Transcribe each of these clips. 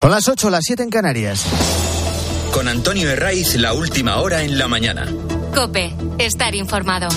Son las 8, las 7 en Canarias. Con Antonio Herraiz, la última hora en la mañana. COPE, estar informado.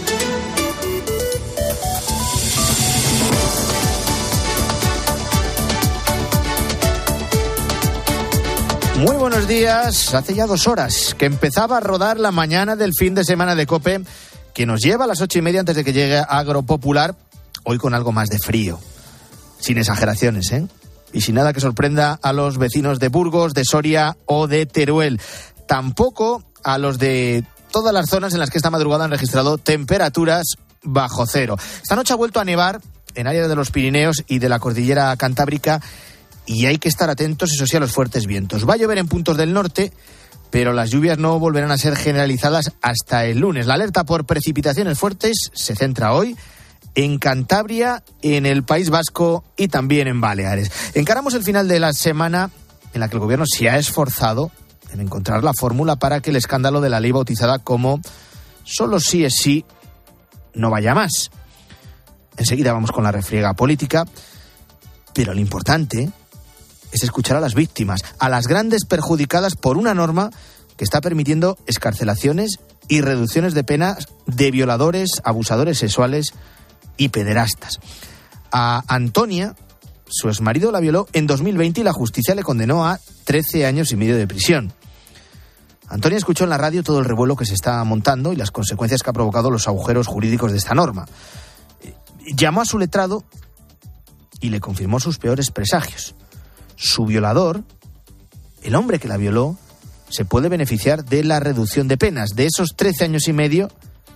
Muy buenos días. Hace ya 2 horas que empezaba a rodar la mañana del fin de semana de COPE, que nos lleva a las 8:30 antes de que llegue Agropopular, hoy con algo más de frío. Sin exageraciones, ¿eh? Y sin nada que sorprenda a los vecinos de Burgos, de Soria o de Teruel. Tampoco a los de todas las zonas en las que esta madrugada han registrado temperaturas bajo cero. Esta noche ha vuelto a nevar en áreas de los Pirineos y de la cordillera cantábrica y hay que estar atentos, eso sí, a los fuertes vientos. Va a llover en puntos del norte, pero las lluvias no volverán a ser generalizadas hasta el lunes. La alerta por precipitaciones fuertes se centra hoy en Cantabria, en el País Vasco y también en Baleares. Encaramos el final de la semana en la que el gobierno se ha esforzado en encontrar la fórmula para que el escándalo de la ley bautizada como solo sí es sí no vaya más. Enseguida vamos con la refriega política, pero lo importante es escuchar a las víctimas, a las grandes perjudicadas por una norma que está permitiendo excarcelaciones y reducciones de penas de violadores, abusadores sexuales y pederastas. A Antonia, su exmarido la violó en 2020 y la justicia le condenó a 13 años y medio de prisión. Antonia escuchó en la radio todo el revuelo que se está montando y las consecuencias que ha provocado los agujeros jurídicos de esta norma. Llamó a su letrado y le confirmó sus peores presagios. Su violador, el hombre que la violó, se puede beneficiar de la reducción de penas. De esos 13 años y medio,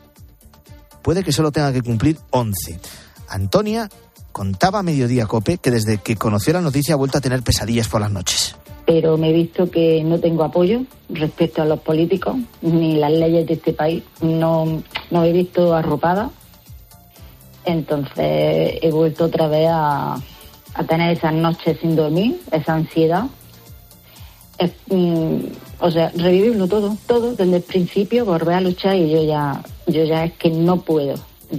puede que solo tenga que cumplir 11. Antonia contaba a Mediodía COPE que desde que conoció la noticia ha vuelto a tener pesadillas por las noches. Pero me he visto que no tengo apoyo respecto a los políticos, ni las leyes de este país. No me he visto arropada. Entonces he vuelto otra vez a tener esas noches sin dormir, esa ansiedad. Revivirlo todo desde el principio, volver a luchar y yo ya es que no puedo.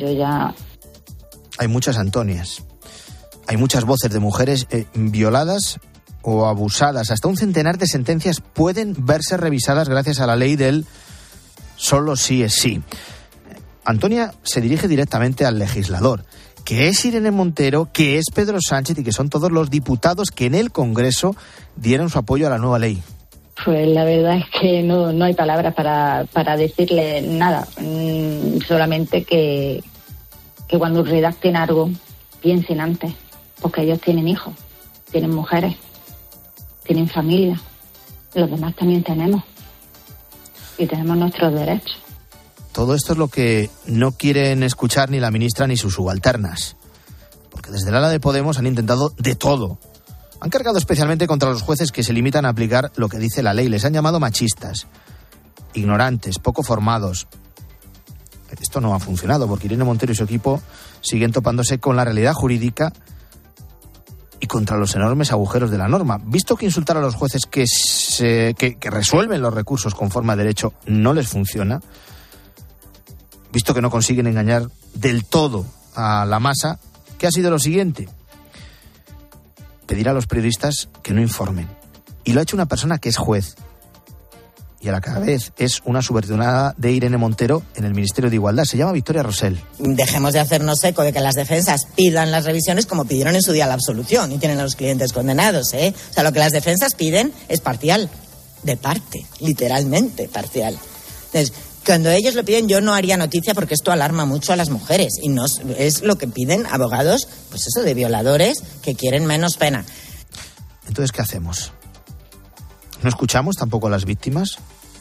Hay muchas Antonias, hay muchas voces de mujeres violadas o abusadas. Hasta un centenar de sentencias pueden verse revisadas gracias a la ley del solo sí es sí. Antonia se dirige directamente al legislador, que es Irene Montero, que es Pedro Sánchez y que son todos los diputados que en el Congreso dieron su apoyo a la nueva ley. Pues la verdad es que no hay palabras para decirle nada. Solamente que cuando redacten algo, piensen antes. Porque ellos tienen hijos, tienen mujeres, tienen familia. Los demás también tenemos. Y tenemos nuestros derechos. Todo esto es lo que no quieren escuchar ni la ministra ni sus subalternas. Porque desde el ala de Podemos han intentado de todo. Han cargado especialmente contra los jueces que se limitan a aplicar lo que dice la ley. Les han llamado machistas, ignorantes, poco formados. Esto no ha funcionado porque Irene Montero y su equipo siguen topándose con la realidad jurídica y contra los enormes agujeros de la norma. Visto que insultar a los jueces que resuelven los recursos conforme a derecho no les funciona, visto que no consiguen engañar del todo a la masa, ¿qué ha sido lo siguiente? Pedir a los periodistas que no informen. Y lo ha hecho una persona que es juez y a la que a la vez es una subordinada de Irene Montero en el Ministerio de Igualdad. Se llama Victoria Rosell. Dejemos de hacernos eco de que las defensas pidan las revisiones como pidieron en su día la absolución y tienen a los clientes condenados, ¿eh? O sea, lo que las defensas piden es parcial, de parte, literalmente parcial. Entonces, cuando ellos lo piden, yo no haría noticia porque esto alarma mucho a las mujeres y no es lo que piden abogados, pues eso, de violadores que quieren menos pena. Entonces, ¿qué hacemos? ¿No escuchamos tampoco a las víctimas?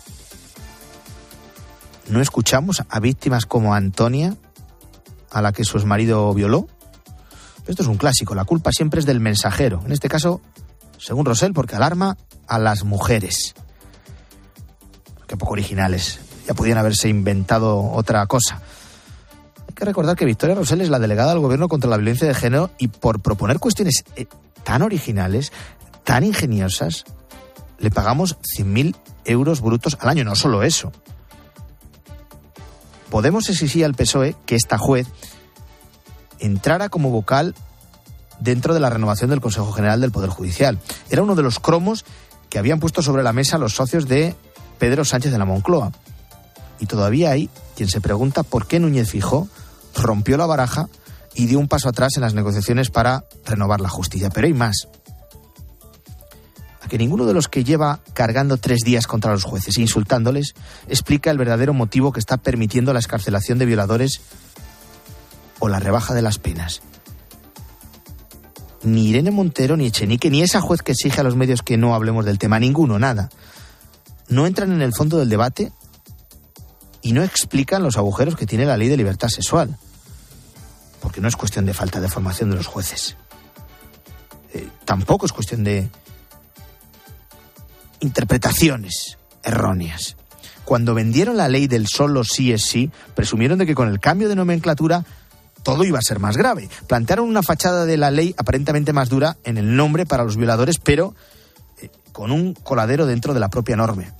¿No escuchamos a víctimas como Antonia, a la que su exmarido violó? Esto es un clásico, la culpa siempre es del mensajero. En este caso, según Rosell, porque alarma a las mujeres. Qué poco originales. Ya podían haberse inventado otra cosa. Hay que recordar que Victoria Rosell es la delegada del Gobierno contra la violencia de género y por proponer cuestiones tan originales, tan ingeniosas, le pagamos 100.000 euros brutos al año. No solo eso. Podemos exigir al PSOE que esta juez entrara como vocal dentro de la renovación del Consejo General del Poder Judicial. Era uno de los cromos que habían puesto sobre la mesa los socios de Pedro Sánchez de la Moncloa. Y todavía hay quien se pregunta por qué Núñez Feijóo rompió la baraja y dio un paso atrás en las negociaciones para renovar la justicia. Pero hay más. A que ninguno de los que lleva cargando 3 días contra los jueces e insultándoles explica el verdadero motivo que está permitiendo la excarcelación de violadores o la rebaja de las penas. Ni Irene Montero, ni Echenique, ni esa juez que exige a los medios que no hablemos del tema, ninguno, nada. No entran en el fondo del debate y no explican los agujeros que tiene la ley de libertad sexual. Porque no es cuestión de falta de formación de los jueces. Tampoco es cuestión de interpretaciones erróneas. Cuando vendieron la ley del solo sí es sí, presumieron de que con el cambio de nomenclatura todo iba a ser más grave. Plantearon una fachada de la ley aparentemente más dura en el nombre para los violadores, pero con un coladero dentro de la propia norma.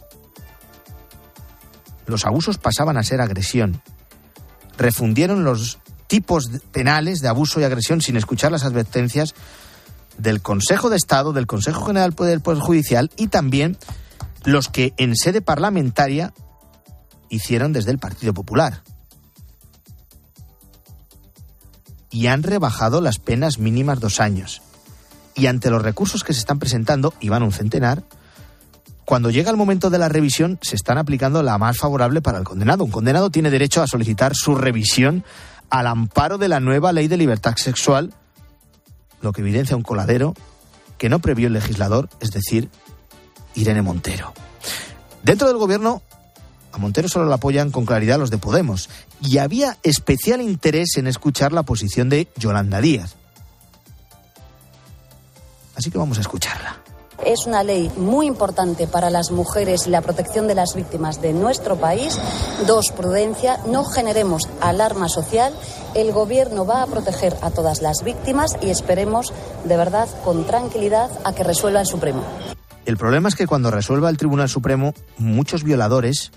Los abusos pasaban a ser agresión. Refundieron los tipos penales de abuso y agresión sin escuchar las advertencias del Consejo de Estado, del Consejo General del Poder Judicial y también los que en sede parlamentaria hicieron desde el Partido Popular. Y han rebajado las penas mínimas 2 años. Y ante los recursos que se están presentando, y van un centenar, cuando llega el momento de la revisión se están aplicando la más favorable para el condenado. Un condenado tiene derecho a solicitar su revisión al amparo de la nueva ley de libertad sexual, lo que evidencia un coladero que no previó el legislador, es decir, Irene Montero. Dentro del gobierno, a Montero solo la apoyan con claridad los de Podemos, y había especial interés en escuchar la posición de Yolanda Díaz. Así que vamos a escucharla. Es una ley muy importante para las mujeres y la protección de las víctimas de nuestro país. 2, prudencia, no generemos alarma social. El Gobierno va a proteger a todas las víctimas y esperemos, de verdad, con tranquilidad, a que resuelva el Supremo. El problema es que cuando resuelva el Tribunal Supremo, muchos violadores,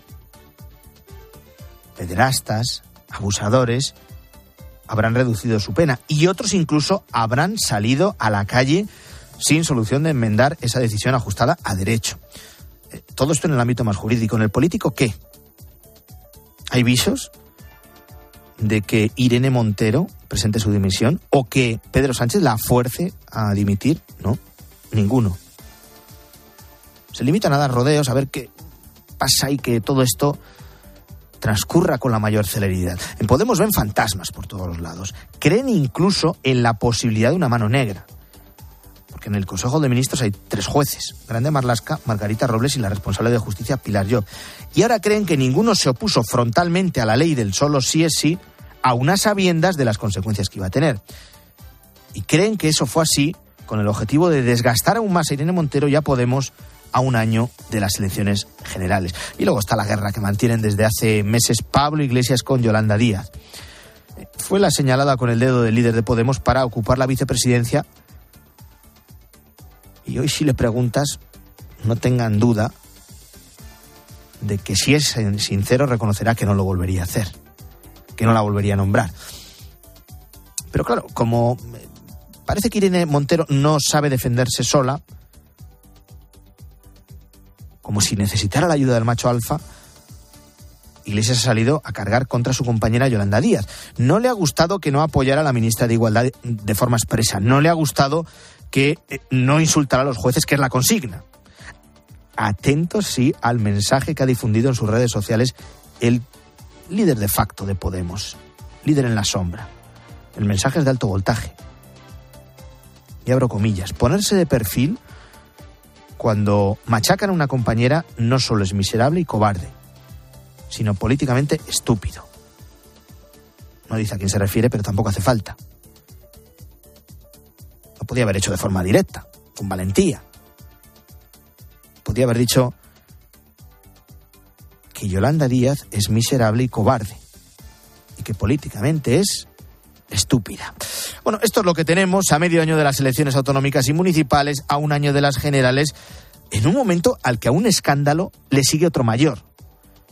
pederastas, abusadores, habrán reducido su pena y otros incluso habrán salido a la calle sin solución de enmendar esa decisión ajustada a derecho. Todo esto en el ámbito más jurídico. ¿En el político qué? ¿Hay visos de que Irene Montero presente su dimisión o que Pedro Sánchez la fuerce a dimitir? No, ninguno. Se limitan a dar rodeos, a ver qué pasa y que todo esto transcurra con la mayor celeridad. En Podemos ven fantasmas por todos los lados. Creen incluso en la posibilidad de una mano negra. Porque en el Consejo de Ministros hay 3 jueces, Grande Marlaska, Margarita Robles y la responsable de Justicia, Pilar Llop. Y ahora creen que ninguno se opuso frontalmente a la ley del solo sí es sí, a unas sabiendas de las consecuencias que iba a tener. Y creen que eso fue así con el objetivo de desgastar aún más a Irene Montero y a Podemos a un año de las elecciones generales. Y luego está la guerra que mantienen desde hace meses Pablo Iglesias con Yolanda Díaz. Fue la señalada con el dedo del líder de Podemos para ocupar la vicepresidencia. Y hoy, si le preguntas, no tengan duda de que si es sincero reconocerá que no lo volvería a hacer, que no la volvería a nombrar. Pero claro, como parece que Irene Montero no sabe defenderse sola, como si necesitara la ayuda del macho alfa, Iglesias ha salido a cargar contra su compañera Yolanda Díaz. No le ha gustado que no apoyara a la ministra de Igualdad de forma expresa. No le ha gustado que no insultara a los jueces, que es la consigna. Atentos, sí, al mensaje que ha difundido en sus redes sociales el líder de facto de Podemos, líder en la sombra. El mensaje es de alto voltaje. Y abro comillas. Ponerse de perfil cuando machacan a una compañera no solo es miserable y cobarde, sino políticamente estúpido. No dice a quién se refiere, pero tampoco hace falta. Lo podía haber hecho de forma directa, con valentía. Podía haber dicho que Yolanda Díaz es miserable y cobarde y que políticamente es estúpida. Bueno, esto es lo que tenemos a medio año de las elecciones autonómicas y municipales, a un año de las generales, en un momento al que a un escándalo le sigue otro mayor.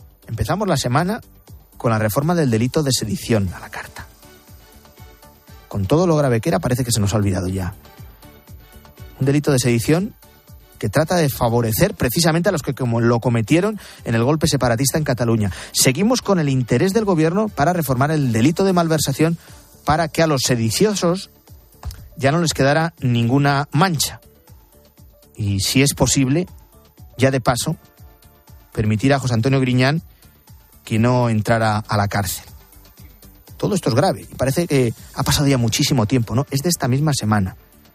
Empezamos la semana con la reforma del delito de sedición a la carta. con todo lo grave que era, parece que se nos ha olvidado ya. Un delito de sedición que trata de favorecer precisamente a los que como lo cometieron en el golpe separatista en Cataluña. Seguimos con el interés del gobierno para reformar el delito de malversación para que a los sediciosos ya no les quedara ninguna mancha. Y si es posible, ya de paso, permitir a José Antonio Griñán que no entrara a la cárcel. Todo esto es grave y parece que ha pasado ya muchísimo tiempo, ¿no? Es de esta misma semana.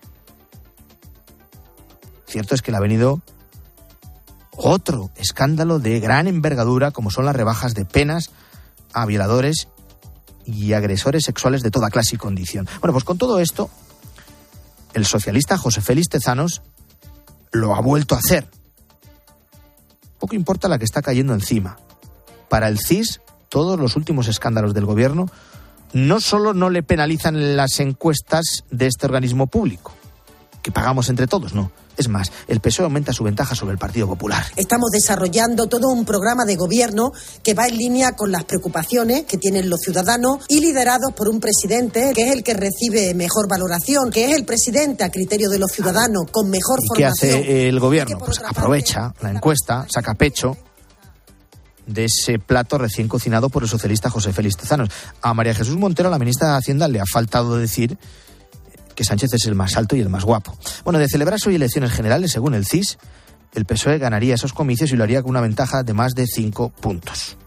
Cierto es que le ha venido otro escándalo de gran envergadura, como son las rebajas de penas a violadores y agresores sexuales de toda clase y condición. Bueno, pues con todo esto, el socialista José Félix Tezanos lo ha vuelto a hacer. Poco importa la que está cayendo encima. Para el CIS, todos los últimos escándalos del gobierno no solo no le penalizan las encuestas de este organismo público, que pagamos entre todos, no. Es más, el PSOE aumenta su ventaja sobre el Partido Popular. Estamos desarrollando todo un programa de gobierno que va en línea con las preocupaciones que tienen los ciudadanos y liderados por un presidente que es el que recibe mejor valoración, que es el presidente a criterio de los ciudadanos con mejor formación. ¿Y qué hace el gobierno? Pues aprovecha la encuesta, saca pecho de ese plato recién cocinado por el socialista José Félix Tezanos. A María Jesús Montero, la ministra de Hacienda, le ha faltado decir que Sánchez es el más alto y el más guapo. Bueno, de celebrarse hoy elecciones generales, según el CIS, el PSOE ganaría esos comicios y lo haría con una ventaja de más de 5 puntos.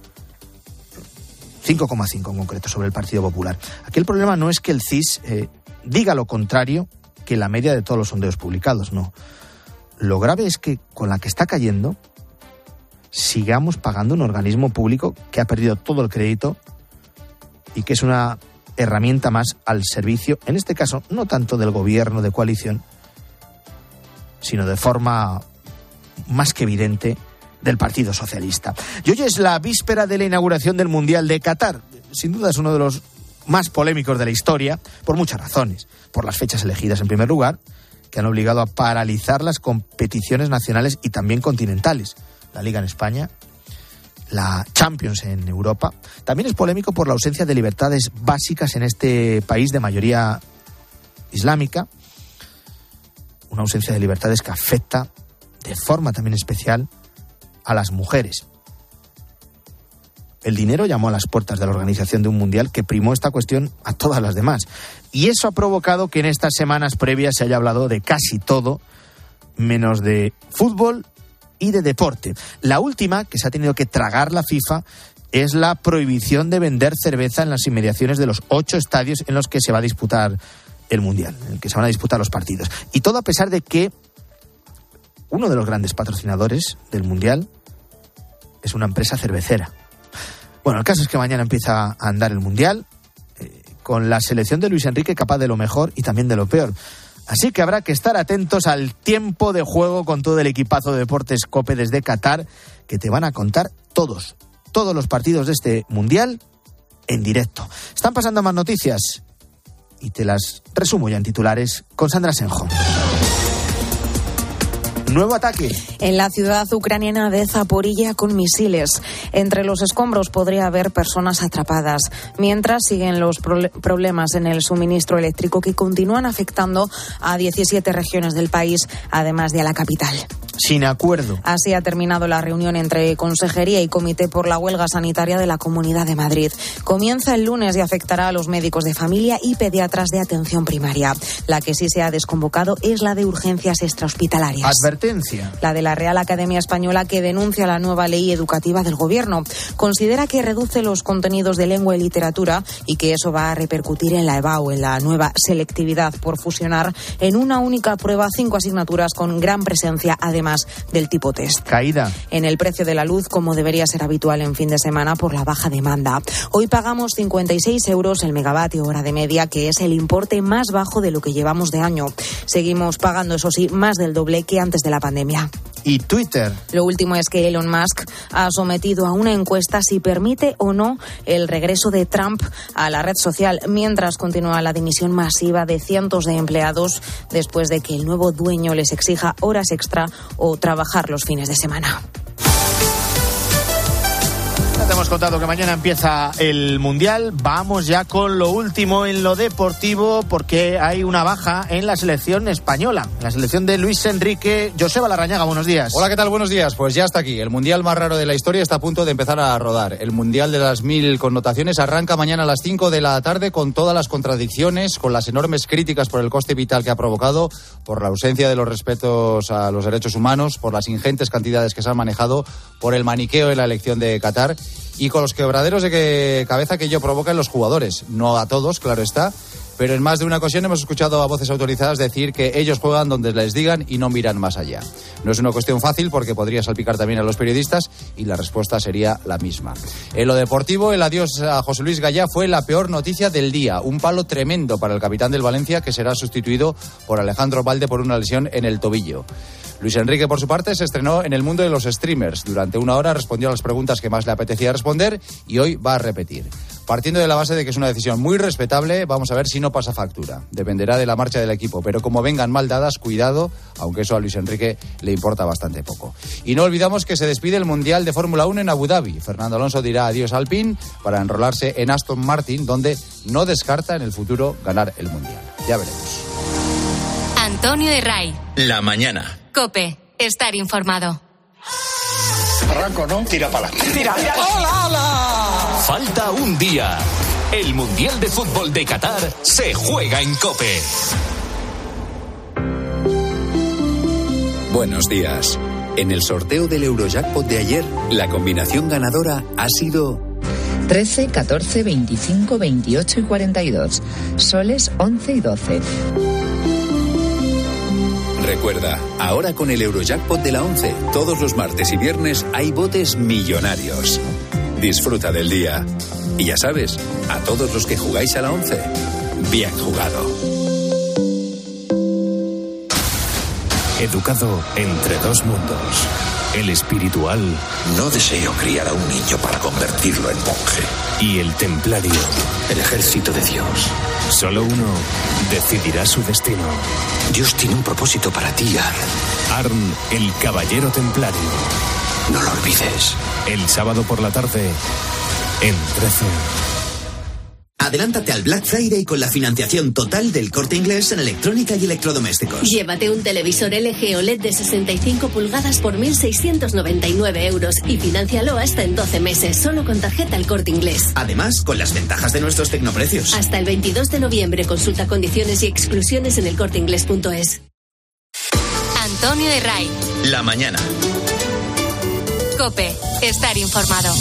5,5 en concreto sobre el Partido Popular. Aquí el problema no es que el CIS diga lo contrario que la media de todos los sondeos publicados, no. Lo grave es que con la que está cayendo sigamos pagando un organismo público que ha perdido todo el crédito y que es una herramienta más al servicio, en este caso, no tanto del gobierno de coalición, sino de forma más que evidente del Partido Socialista. Y hoy es la víspera de la inauguración del Mundial de Qatar. Sin duda es uno de los más polémicos de la historia, por muchas razones. Por las fechas elegidas en primer lugar, que han obligado a paralizar las competiciones nacionales y también continentales. La Liga en España, la Champions en Europa. También es polémico por la ausencia de libertades básicas en este país de mayoría islámica. Una ausencia de libertades que afecta de forma también especial a las mujeres. El dinero llamó a las puertas de la organización de un mundial que primó esta cuestión a todas las demás. Y eso ha provocado que en estas semanas previas se haya hablado de casi todo, menos de fútbol y de deporte. La última que se ha tenido que tragar la FIFA es la prohibición de vender cerveza en las inmediaciones de los 8 estadios en los que se va a disputar el Mundial, en el que se van a disputar los partidos. Y todo a pesar de que uno de los grandes patrocinadores del Mundial es una empresa cervecera. Bueno, el caso es que mañana empieza a andar el Mundial con la selección de Luis Enrique capaz de lo mejor y también de lo peor. Así que habrá que estar atentos al tiempo de juego con todo el equipazo de Deportes COPE desde Qatar, que te van a contar todos los partidos de este Mundial en directo. Están pasando más noticias y te las resumo ya en titulares con Sandra Senjo. Nuevo ataque en la ciudad ucraniana de Zaporilla con misiles. Entre los escombros podría haber personas atrapadas, mientras siguen los problemas en el suministro eléctrico que continúan afectando a 17 regiones del país, además de a la capital. Sin acuerdo. Así ha terminado la reunión entre Consejería y Comité por la Huelga Sanitaria de la Comunidad de Madrid. Comienza el lunes y afectará a los médicos de familia y pediatras de atención primaria. La que sí se ha desconvocado es la de urgencias extrahospitalarias. Advertencia. La de la Real Academia Española, que denuncia la nueva ley educativa del Gobierno. Considera que reduce los contenidos de lengua y literatura y que eso va a repercutir en la EBAU, en la nueva selectividad por fusionar en una única prueba 5 asignaturas con gran presencia, además del tipo test. Caída en el precio de la luz, como debería ser habitual en fin de semana por la baja demanda. Hoy pagamos 56 euros el megavatio hora de media, que es el importe más bajo de lo que llevamos de año. Seguimos pagando, eso sí, más del doble que antes de la pandemia. Y Twitter. Lo último es que Elon Musk ha sometido a una encuesta si permite o no el regreso de Trump a la red social, mientras continúa la dimisión masiva de cientos de empleados después de que el nuevo dueño les exija horas extra o trabajar los fines de semana. hemos contado que mañana empieza el Mundial. Vamos ya con lo último en lo deportivo, porque hay una baja en la selección española, en la selección de Luis Enrique. Joseba Larrañaga, buenos días. Hola, ¿qué tal? Buenos días. Pues ya está aquí. El Mundial más raro de la historia está a punto de empezar a rodar. El Mundial de las 1000 connotaciones arranca mañana a las 5 de la tarde con todas las contradicciones, con las enormes críticas por el coste vital que ha provocado, por la ausencia de los respetos a los derechos humanos, por las ingentes cantidades que se han manejado, por el maniqueo en la elección de Qatar y con los quebraderos de cabeza que ello provoca en los jugadores. No a todos, claro está, pero en más de una ocasión hemos escuchado a voces autorizadas decir que ellos juegan donde les digan y no miran más allá. No es una cuestión fácil porque podría salpicar también a los periodistas y la respuesta sería la misma. En lo deportivo, el adiós a José Luis Gallá fue la peor noticia del día. Un palo tremendo para el capitán del Valencia, que será sustituido por Alejandro Balde por una lesión en el tobillo. Luis Enrique, por su parte, se estrenó en el mundo de los streamers. Durante una hora respondió a las preguntas que más le apetecía responder y hoy va a repetir. Partiendo de la base de que es una decisión muy respetable, vamos a ver si no pasa factura. Dependerá de la marcha del equipo, pero como vengan mal dadas, cuidado, aunque eso a Luis Enrique le importa bastante poco. Y no olvidamos que se despide el Mundial de Fórmula 1 en Abu Dhabi. Fernando Alonso dirá adiós a Alpine para enrolarse en Aston Martin, donde no descarta en el futuro ganar el Mundial. Ya veremos. Antonio de Ray. La mañana. COPE. Estar informado. Arranco, ¿no? Tira para adelante. ¡Tira! ¡Hola, hola! Falta un día. El Mundial de Fútbol de Qatar se juega en COPE. Buenos días. En el sorteo del Eurojackpot de ayer, la combinación ganadora ha sido 13, 14, 25, 28 y 42. Soles 11 y 12. Recuerda, ahora con el Eurojackpot de la 11, todos los martes y viernes hay botes millonarios. Disfruta del día. Y ya sabes, a todos los que jugáis a la 11, bien jugado. Educado entre dos mundos. El espiritual. No deseo criar a un niño para convertirlo en monje. Y el templario. El ejército de Dios. Solo uno decidirá su destino. Dios tiene un propósito para ti, Arn, el caballero templario. No lo olvides. El sábado por la tarde, en 13. Adelántate al Black Friday con la financiación total del Corte Inglés en electrónica y electrodomésticos. Llévate un televisor LG OLED de 65 pulgadas por 1.699 euros y financialo hasta en 12 meses, solo con tarjeta El Corte Inglés. Además, con las ventajas de nuestros tecnoprecios. Hasta el 22 de noviembre, consulta condiciones y exclusiones en elcorteinglés.es. Antonio de Ray. La mañana. COPE. Estar informado.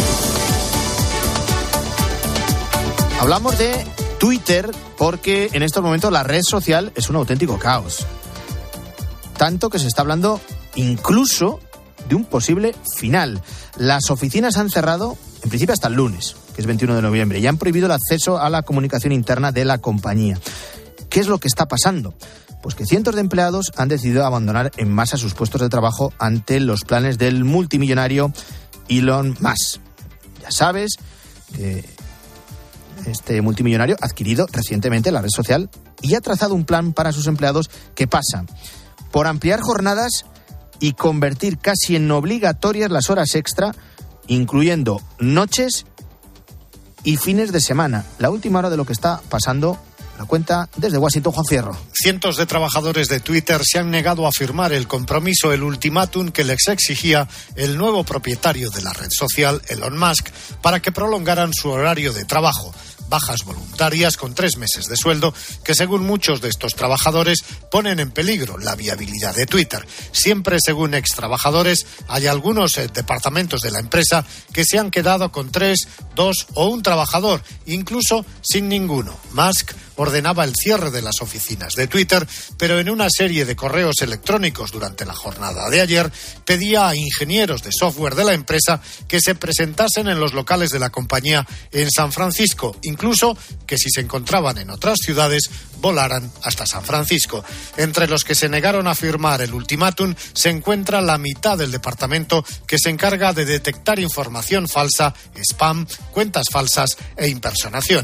Hablamos de Twitter porque en estos momentos la red social es un auténtico caos. Tanto que se está hablando incluso de un posible final. Las oficinas han cerrado en principio hasta el lunes, que es 21 de noviembre, y han prohibido el acceso a la comunicación interna de la compañía. ¿Qué es lo que está pasando? Pues que cientos de empleados han decidido abandonar en masa sus puestos de trabajo ante los planes del multimillonario Elon Musk. Ya sabes que este multimillonario ha adquirido recientemente la red social y ha trazado un plan para sus empleados que pasa por ampliar jornadas y convertir casi en obligatorias las horas extra, incluyendo noches y fines de semana. La última hora de lo que está pasando la cuenta desde Washington, Juan Fierro. Cientos de trabajadores de Twitter se han negado a firmar el compromiso, el ultimátum que les exigía el nuevo propietario de la red social, Elon Musk, para que prolongaran su horario de trabajo. Bajas voluntarias con 3 meses de sueldo que, según muchos de estos trabajadores, ponen en peligro la viabilidad de Twitter. Siempre, según extrabajadores, hay algunos departamentos de la empresa que se han quedado con 3, 2 o 1 trabajador, incluso sin ninguno. Musk ordenaba el cierre de las oficinas de Twitter, pero en una serie de correos electrónicos durante la jornada de ayer pedía a ingenieros de software de la empresa que se presentasen en los locales de la compañía en San Francisco, incluso que si se encontraban en otras ciudades volaran hasta San Francisco. Entre los que se negaron a firmar el ultimátum se encuentra la mitad del departamento que se encarga de detectar información falsa, spam, cuentas falsas e impersonaciones.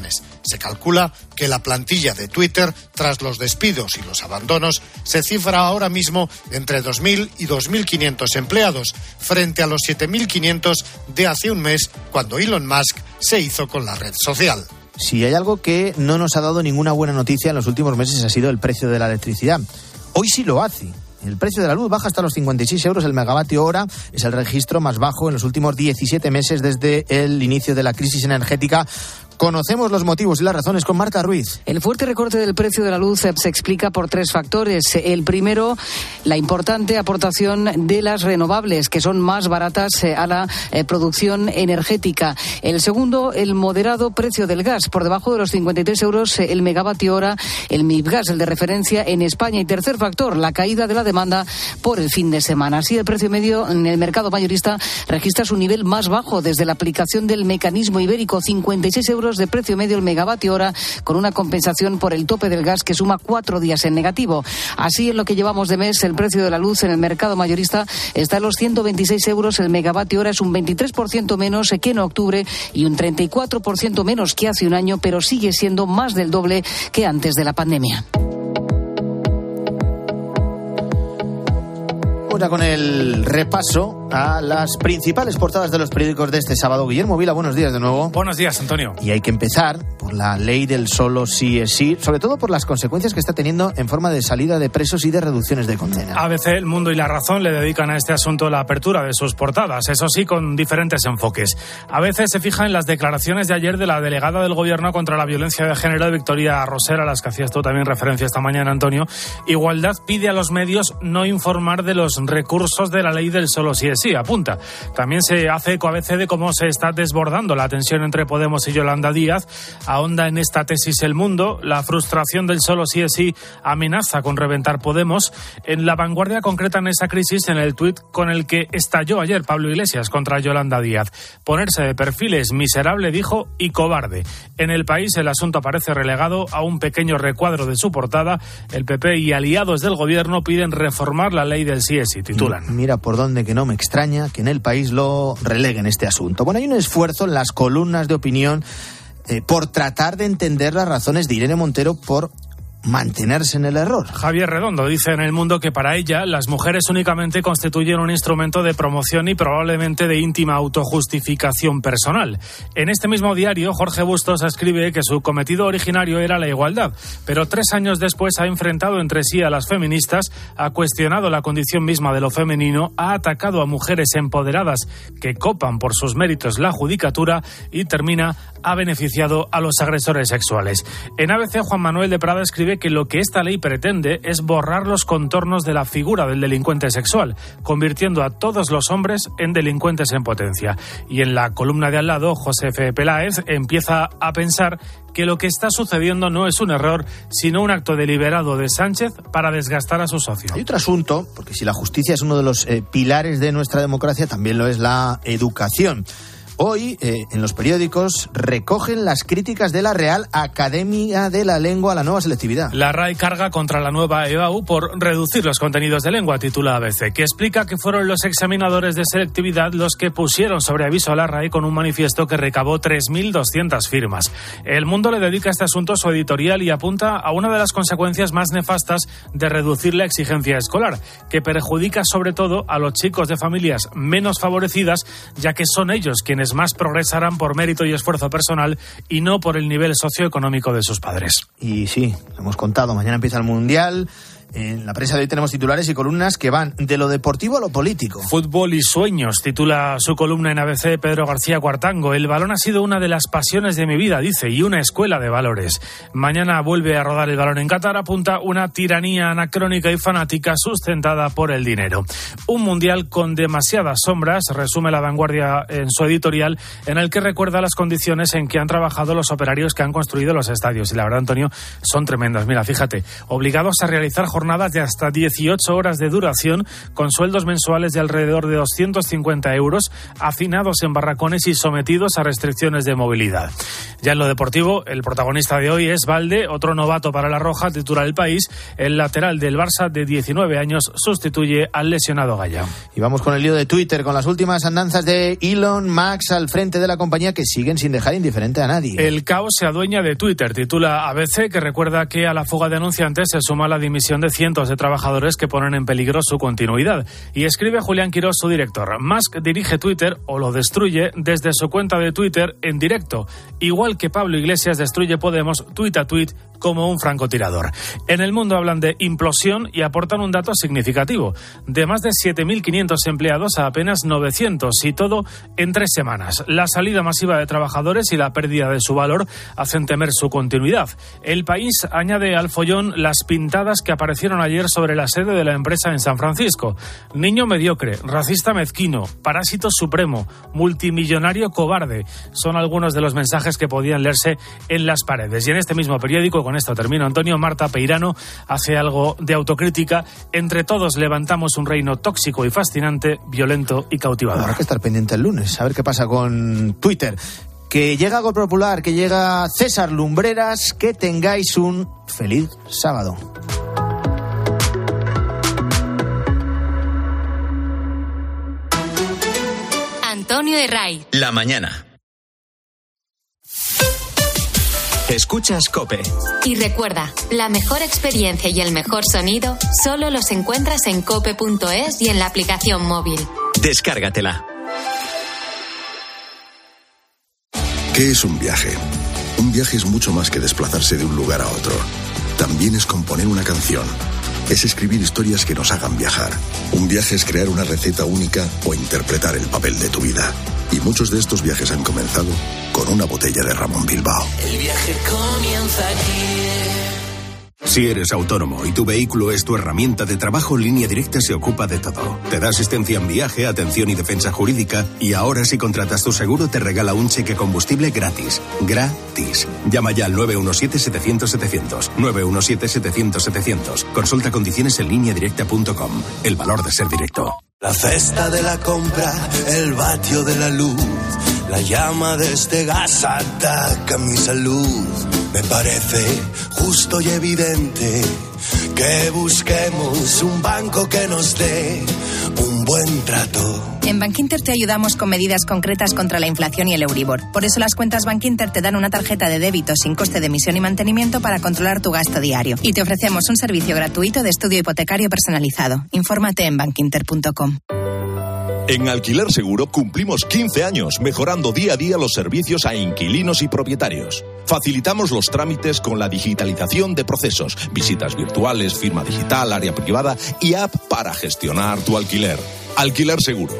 Se calcula que la plantilla de Twitter, tras los despidos y los abandonos, se cifra ahora mismo entre 2.000 y 2.500 empleados, frente a los 7.500 de hace un mes, cuando Elon Musk se hizo con la red social. Si hay algo que no nos ha dado ninguna buena noticia en los últimos meses ha sido el precio de la electricidad. Hoy sí lo hace. El precio de la luz baja hasta los 56 euros el megavatio hora. Es el registro más bajo en los últimos 17 meses desde el inicio de la crisis energética. Conocemos los motivos y las razones con Marta Ruiz. El fuerte recorte del precio de la luz se explica por 3 factores. El primero, la importante aportación de las renovables, que son más baratas a la producción energética. El segundo, el moderado precio del gas, por debajo de los 53 euros el megavatio hora, el MIBGAS, el de referencia en España. Y tercer factor, la caída de la demanda por el fin de semana. Así, el precio medio en el mercado mayorista registra su nivel más bajo desde la aplicación del mecanismo ibérico, 56 euros de precio medio el megavatio hora, con una compensación por el tope del gas que suma 4 días en negativo. Así, en lo que llevamos de mes, el precio de la luz en el mercado mayorista está en los 126 euros el megavatio hora. Es un 23% menos que en octubre y un 34% menos que hace un año, pero sigue siendo más del doble que antes de la pandemia. Ahora con el repaso a las principales portadas de los periódicos de este sábado. Guillermo Vila, buenos días de nuevo. Buenos días, Antonio. Y hay que empezar por la ley del solo sí es sí, sobre todo por las consecuencias que está teniendo en forma de salida de presos y de reducciones de condena. ABC, El Mundo y La Razón le dedican a este asunto la apertura de sus portadas, eso sí, con diferentes enfoques. ABC se fija en las declaraciones de ayer de la delegada del Gobierno contra la violencia de género, Victoria Rosera, a las que hacías tú también referencia esta mañana, Antonio. Igualdad pide a los medios no informar de los recursos de la ley del solo sí es sí, apunta. También se hace eco ABC de cómo se está desbordando la tensión entre Podemos y Yolanda Díaz. Ahonda en esta tesis El Mundo. La frustración del solo sí es sí amenaza con reventar Podemos. En La Vanguardia concretan esa crisis en el tuit con el que estalló ayer Pablo Iglesias contra Yolanda Díaz. Ponerse de perfil es miserable, dijo, y cobarde. En El País el asunto aparece relegado a un pequeño recuadro de su portada. El PP y aliados del Gobierno piden reformar la ley del sí es sí, titulan. Mira por dónde, que no me extraña que en El País lo releguen este asunto. Bueno, hay un esfuerzo en las columnas de opinión por tratar de entender las razones de Irene Montero por mantenerse en el error. Javier Redondo dice en El Mundo que para ella las mujeres únicamente constituyen un instrumento de promoción y probablemente de íntima autojustificación personal. En este mismo diario, Jorge Bustos escribe que su cometido originario era la igualdad, pero 3 años después ha enfrentado entre sí a las feministas, ha cuestionado la condición misma de lo femenino, ha atacado a mujeres empoderadas que copan por sus méritos la judicatura y ha beneficiado a los agresores sexuales. En ABC, Juan Manuel de Prada escribe que lo que esta ley pretende es borrar los contornos de la figura del delincuente sexual, convirtiendo a todos los hombres en delincuentes en potencia. Y en la columna de al lado, José F. Peláez empieza a pensar que lo que está sucediendo no es un error, sino un acto deliberado de Sánchez para desgastar a su socio. Hay otro asunto, porque si la justicia es uno de los pilares de nuestra democracia, también lo es la educación. Hoy, en los periódicos, recogen las críticas de la Real Academia de la Lengua a la nueva selectividad. La RAE carga contra la nueva EBAU por reducir los contenidos de lengua, titula ABC, que explica que fueron los examinadores de selectividad los que pusieron sobre aviso a la RAE con un manifiesto que recabó 3.200 firmas. El Mundo le dedica a este asunto su editorial y apunta a una de las consecuencias más nefastas de reducir la exigencia escolar, que perjudica sobre todo a los chicos de familias menos favorecidas, ya que son ellos quienes más progresarán por mérito y esfuerzo personal y no por el nivel socioeconómico de sus padres. Y sí, lo hemos contado, mañana empieza el Mundial. En la prensa de hoy tenemos titulares y columnas que van de lo deportivo a lo político. Fútbol y sueños, titula su columna en ABC Pedro García Cuartango. El balón ha sido una de las pasiones de mi vida, dice, y una escuela de valores. Mañana vuelve a rodar el balón en Qatar, apunta una tiranía anacrónica y fanática sustentada por el dinero. Un mundial con demasiadas sombras, resume La Vanguardia en su editorial, en el que recuerda las condiciones en que han trabajado los operarios que han construido los estadios. Y la verdad, Antonio, son tremendas. Mira, fíjate, obligados a realizar jornadas jornadas de hasta 18 horas de duración, con sueldos mensuales de alrededor de 250 euros, hacinados en barracones y sometidos a restricciones de movilidad. Ya en lo deportivo, el protagonista de hoy es Valde, otro novato para la Roja, titula El País. El lateral del Barça de 19 años sustituye al lesionado Gaya. Y vamos con el lío de Twitter, con las últimas andanzas de Elon Musk al frente de la compañía, que siguen sin dejar indiferente a nadie. El caos se adueña de Twitter, titula ABC, que recuerda que a la fuga de anunciantes se suma la dimisión de cientos de trabajadores que ponen en peligro su continuidad. Y escribe Julián Quirós, su director: Musk dirige Twitter o lo destruye desde su cuenta de Twitter en directo, igual que Pablo Iglesias destruye Podemos tuit a tuit como un francotirador. En El Mundo hablan de implosión y aportan un dato significativo: de más de 7.500 empleados a apenas 900, y todo en 3 semanas. La salida masiva de trabajadores y la pérdida de su valor hacen temer su continuidad. El País añade al follón las pintadas que aparecieron ayer sobre la sede de la empresa en San Francisco: niño mediocre, racista mezquino, parásito supremo, multimillonario cobarde. Son algunos de los mensajes que podían leerse en las paredes. Y en este mismo periódico, con esto termino, Antonio, Marta Peirano hace algo de autocrítica: entre todos levantamos un reino tóxico y fascinante, violento y cautivador. Habrá que estar pendiente el lunes, a ver qué pasa con Twitter. Que llega Gol Popular, que llega César Lumbreras, que tengáis un feliz sábado. Antonio de Ray. La mañana. Escuchas COPE. Y recuerda, la mejor experiencia y el mejor sonido solo los encuentras en cope.es y en la aplicación móvil. Descárgatela. ¿Qué es un viaje? Un viaje es mucho más que desplazarse de un lugar a otro. También es componer una canción. Es escribir historias que nos hagan viajar. Un viaje es crear una receta única o interpretar el papel de tu vida. Y muchos de estos viajes han comenzado con una botella de Ramón Bilbao. El viaje comienza aquí. Si eres autónomo y tu vehículo es tu herramienta de trabajo, Línea Directa se ocupa de todo. Te da asistencia en viaje, atención y defensa jurídica, y ahora si contratas tu seguro te regala un cheque combustible gratis. Gratis. Llama ya al 917-700-700. 917-700-700. Consulta condiciones en lineadirecta.com. El valor de ser directo. La cesta de la compra, el vatio de la luz, la llama de este gas ataca mi salud. Me parece justo y evidente que busquemos un banco que nos dé un buen trato. En Bankinter te ayudamos con medidas concretas contra la inflación y el Euribor. Por eso las cuentas Bankinter te dan una tarjeta de débito sin coste de emisión y mantenimiento para controlar tu gasto diario. Y te ofrecemos un servicio gratuito de estudio hipotecario personalizado. Infórmate en bankinter.com. En Alquiler Seguro cumplimos 15 años mejorando día a día los servicios a inquilinos y propietarios. Facilitamos los trámites con la digitalización de procesos, visitas virtuales, firma digital, área privada y app para gestionar tu alquiler. Alquiler Seguro,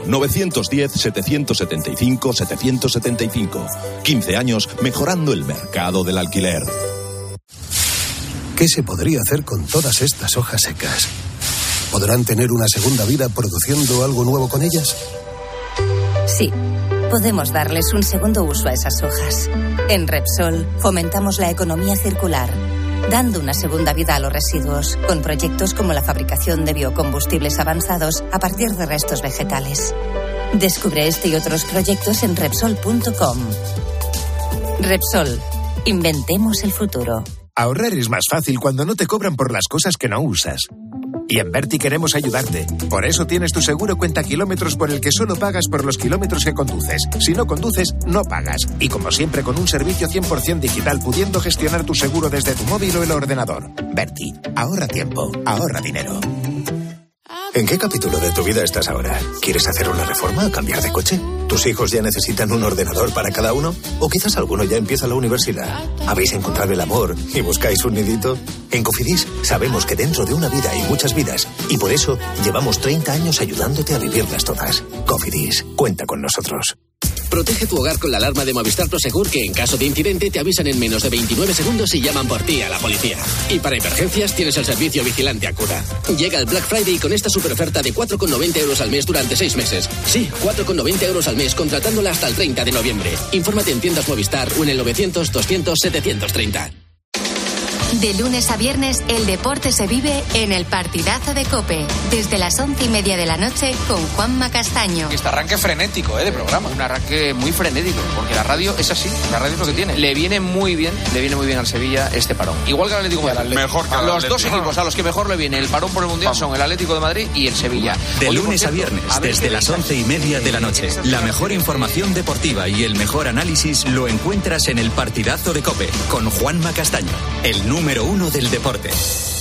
910-775-775. 15 años mejorando el mercado del alquiler. ¿Qué se podría hacer con todas estas hojas secas? ¿Podrán tener una segunda vida produciendo algo nuevo con ellas? Sí, podemos darles un segundo uso a esas hojas. En Repsol fomentamos la economía circular, dando una segunda vida a los residuos, con proyectos como la fabricación de biocombustibles avanzados a partir de restos vegetales. Descubre este y otros proyectos en Repsol.com. Repsol, inventemos el futuro. Ahorrar es más fácil cuando no te cobran por las cosas que no usas. Y en Berti queremos ayudarte. Por eso tienes tu seguro cuenta kilómetros por el que solo pagas por los kilómetros que conduces. Si no conduces, no pagas. Y como siempre, con un servicio 100% digital, pudiendo gestionar tu seguro desde tu móvil o el ordenador. Berti, ahorra tiempo, ahorra dinero. ¿En qué capítulo de tu vida estás ahora? ¿Quieres hacer una reforma o cambiar de coche? ¿Tus hijos ya necesitan un ordenador para cada uno? ¿O quizás alguno ya empieza la universidad? ¿Habéis encontrado el amor y buscáis un nidito? En Cofidis sabemos que dentro de una vida hay muchas vidas y por eso llevamos 30 años ayudándote a vivirlas todas. Cofidis, cuenta con nosotros. Protege tu hogar con la alarma de Movistar Prosegur, que en caso de incidente te avisan en menos de 29 segundos y llaman por ti a la policía. Y para emergencias tienes el servicio Vigilante Acuda. Llega el Black Friday con esta superoferta de 4,90 euros al mes durante 6 meses. Sí, 4,90 euros al mes contratándola hasta el 30 de noviembre. Infórmate en tiendas Movistar o en el 900 200 730. De lunes a viernes, el deporte se vive en el partidazo de COPE. Desde las 11:30 de la noche con Juanma Castaño. Este arranque frenético de programa. Un arranque muy frenético, porque la radio es así. La radio es lo que tiene. Le viene muy bien al Sevilla este parón. Igual que al Atlético de Madrid. Mejor que al los Atlético. Dos equipos a los que mejor le viene el parón por el Mundial son el Atlético de Madrid y el Sevilla. De lunes a viernes, desde las 11:30 de la noche. La mejor información deportiva y el mejor análisis lo encuentras en el partidazo de COPE con Juanma Castaño, el número 1 del deporte.